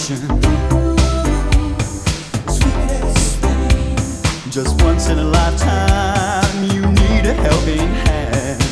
ocean. Sweetest thing. Just once in a lifetime, you need a helping hand.